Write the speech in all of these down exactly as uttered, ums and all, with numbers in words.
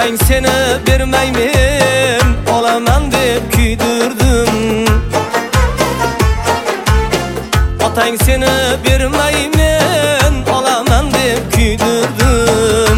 Otang seni bermaymen, olaman deb kuydirdim. Otang seni bermaymen, olaman deb kuydirdim.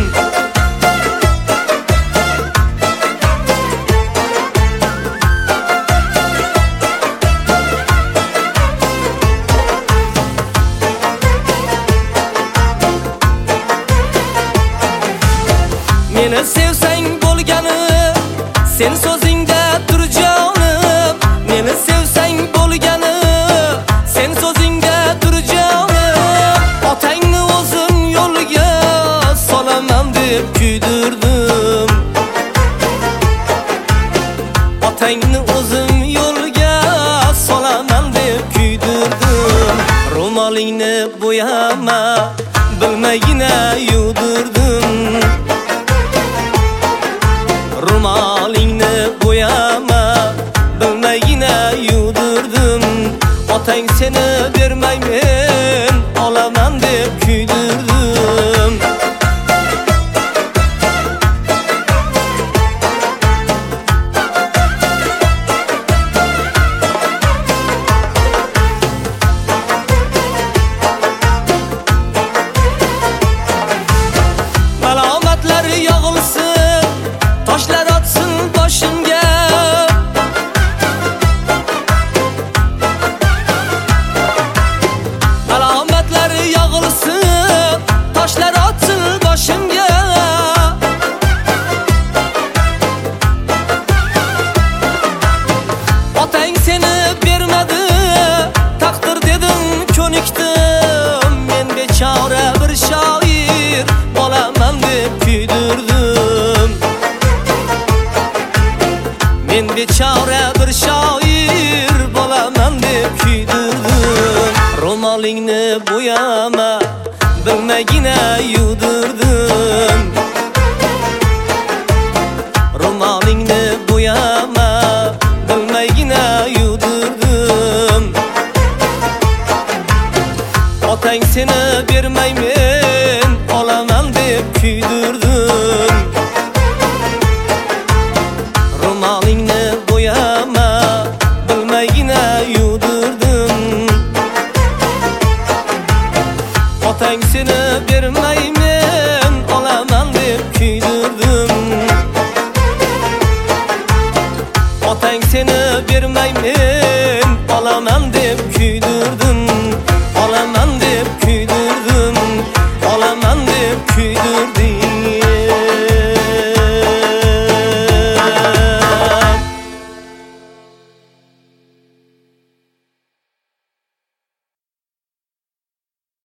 Meni sevsang bo'lgani, sen so'zingda tur jonim. Meni sevsang bo'lgani, sen so'zingda tur jonim. Otangni o'zim yo'liga solaman deb kuydirdim. Otangni o'zim yo'liga solaman deb kuydirdim. Ro'molingni bo'yama, bilmagina yudirdim. Ro'molingni bo'yama, bilmagina yudirdim. Otang seni bermaymen, olaman deb kuydirdim. Malomatlar yog'ilsin, toshlar otsin boshimga. Malomatlar yog'ilsin, toshlar otsin boshimga. Otang seni bermadi, taqdir dedim ko'nikdim. Men bechora bir shoir, bo'laman deb kuydirdim. Men bechora bir shoir, bo'laman deb kuydirdim. Ro'molingni bo'yama, bilmagina yudirdim. Ro'molingni bo'yama, bilmagina yudirdim. Otang seni bermaymen, olaman deb kuydirdim.